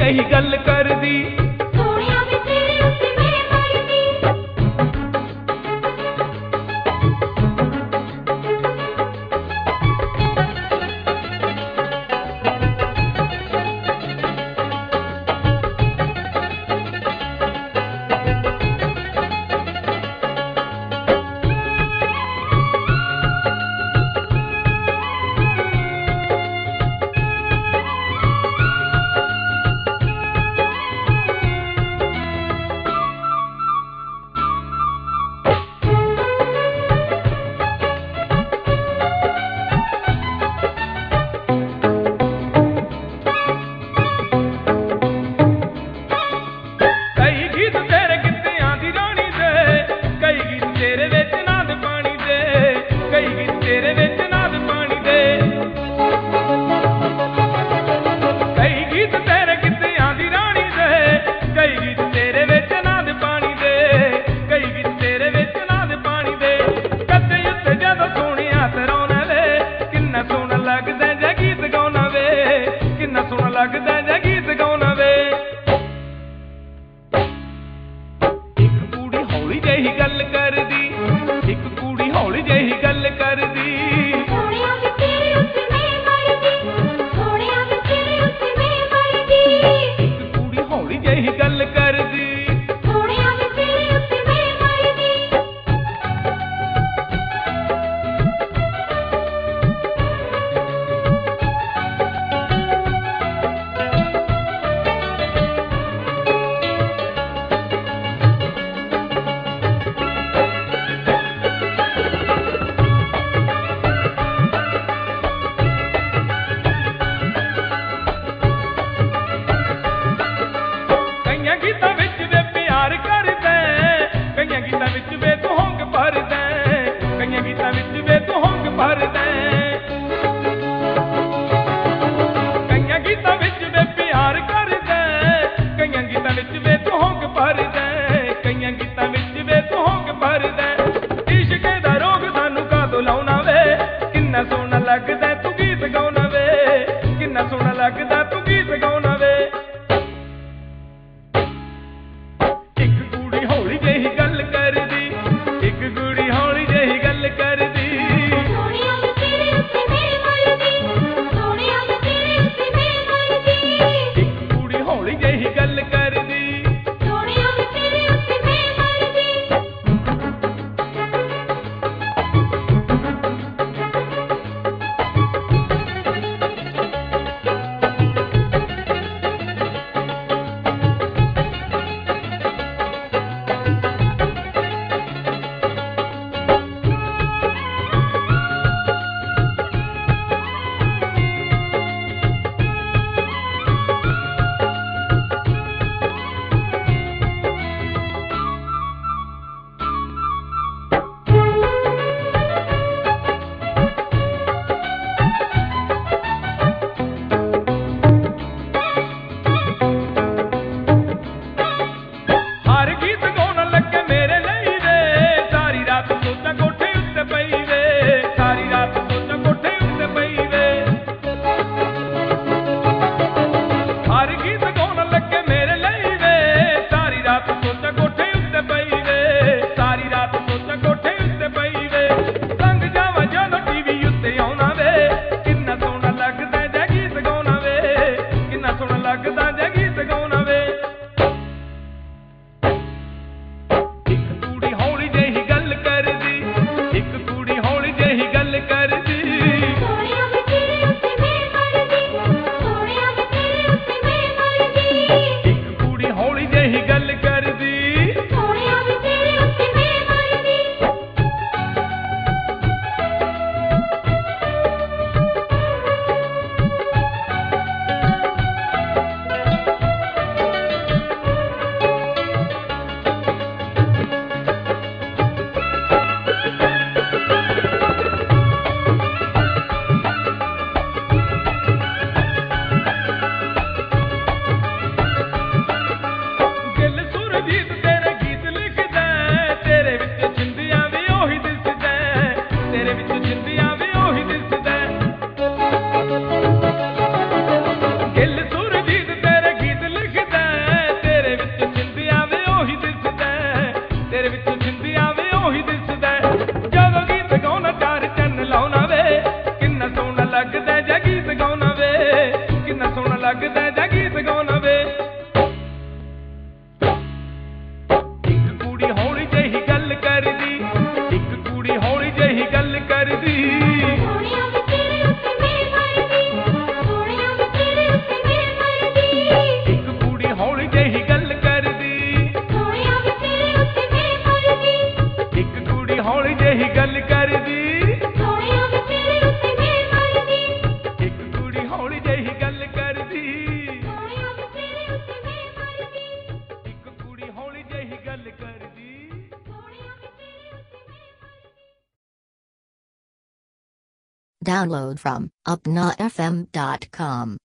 ਜਿਹੀ ਗੱਲ ਕਰਦੀ ਸੋਹਣਿਆ ਵੇ ਤੇਰੇ ਉੱਤੇ ਮੈਂ ਮਰਦੀ। ਕਈ ਗੀਤ ਤੇਰੇ ਗਿੱਧਿਆਂ ਦੀ ਰਾਣੀ ਦੇ, ਕਈ ਗੀਤ ਤੇਰੇ ਵਿੱਚ ਨਾਦ ਪਾਣੀ ਦੇ, ਕਈ ਗੀਤ ਤੇਰੇ ਵਿੱਚ ਨਾਦ ਪਾਣੀ ਦੇ। ਕਈ ਗੀਤ ਤੇਰੇ ਗਿੱਧਿਆਂ ਦੀ ਰਾਣੀ ਦੇ, ਕਈ ਗੀਤ ਤੇਰੇ ਵਿੱਚ ਨਾਦ ਪਾਣੀ ਦੇ, ਕਈ ਗੀਤ ਤੇਰੇ ਵਿੱਚ ਨਾਦ ਪਾਣੀ ਦੇ। ਕੱਦੇ ਉੱਤੇ ਜਦੋਂ ਸੋਹਣਿਆ ਤਰਾਉਣਾ ਵੇ, ਕਿੰਨਾ ਸੋਹਣਾ ਲੱਗਦਾ ਜੇ ਗੀਤ ਗਾਉਣਾ ਵੇ, ਕਿੰਨਾ ਸੋਹਣਾ ਲੱਗਦਾ ਜੇ ਗੀਤ ਗਾਉਣਾ ਵੇ। ਇੱਕ ਕੁੜੀ ਹੌਲੀ ਜਿਹੀ ਗੱਲ ਕਰਦੀ, ਇੱਕ ਕੁੜੀ ਹੌਲੀ ਜਿਹੀ ਗੱਲ ਕਰਦੀ। ਸੋਹਣਿਆ ਵੇ ਤੇਰੇ ਉੱਤੇ ਮੈਂ ਮਰਦੀ। ਸੋਹਣਿਆ ਵੇ ਤੇਰੇ ਉੱਤੇ ਮੈਂ ਮਰਦੀ। ਇੱਕ ਕੁੜੀ ਹੌਲੀ ਜਿਹੀ ਗੱਲ ਕਰਦੀ। ਸੋਹਣਿਆ ਵੇ ਤੇਰੇ ਉੱਤੇ ਮੈਂ ਮਰਦੀ। ਕਈਆਂ ਗੀਤਾਂ ਵਿੱਚ ਵੇ ਪਿਆਰ ਕਰਦਾ, ਕਈਆਂ ਗੀਤਾਂ ਵਿੱਚ ਵੇ ਤੂੰ ਹੋਂਕ ਭਰਦਾ, ਕਈਆਂ ਗੀਤਾਂ ਵਿੱਚ ਵੇ ਤੂੰ ਹੋਂਕ ਭਰਦਾ। ਕਈਆਂ ਗੀਤਾਂ ਵਿੱਚ ਵੇ ਪਿਆਰ ਕਰਦਾ, ਕਈਆਂ ਗੀਤਾਂ ਵਿੱਚ ਵੇ ਤੂੰ ਹੋਂਕ ਭਰਦਾ, ਕਈਆਂ ਗੀਤਾਂ ਵਿੱਚ ਵੇ ਤੂੰ ਹੋਂਕ ਭਰਦਾ। ਇਸ਼ਕ ਦਾ ਰੋਗ ਸਾਨੂੰ ਕਾਹਤੋਂ ਲਾਉਣਾ ਵੇ, ਕਿੰਨਾ ਸੋਹਣਾ ਲੱਗਦਾ ਤੂੰ ਗੀਤ ਗਾਉਣਾ ਵੇ, ਕਿੰਨਾ ਸੋਹਣਾ ਲੱਗਦਾ ਤੂੰ ਗੀਤ ਗਾਉਣਾ ਵੇ। ਇੱਕ ਕੁੜੀ ਹੌਲੀ ਜਿਹੀ ਗੱਲ ਕਰਦੀ, ਇੱਕ ਕੁੜੀ ਹੌਲੀ ਜਿਹੀ ਗੱਲ ਕਰਦੀ। ਸੋਹਣਿਆ ਵੇ ਤੇਰੇ ਉੱਤੇ ਮੈਂ ਮਰਦੀ। ਸੋਹਣਿਆ ਵੇ ਤੇਰੇ ਉੱਤੇ ਮੈਂ ਮਰਦੀ। ਇੱਕ ਕੁੜੀ ਹੌਲੀ ਜਿਹੀ ਗੱਲ ਕਰਦੀ। ਸੋਹਣਿਆ ਵੇ ਤੇਰੇ ਉੱਤੇ ਮੈਂ ਮਰਦੀ। Download from upnafm.com.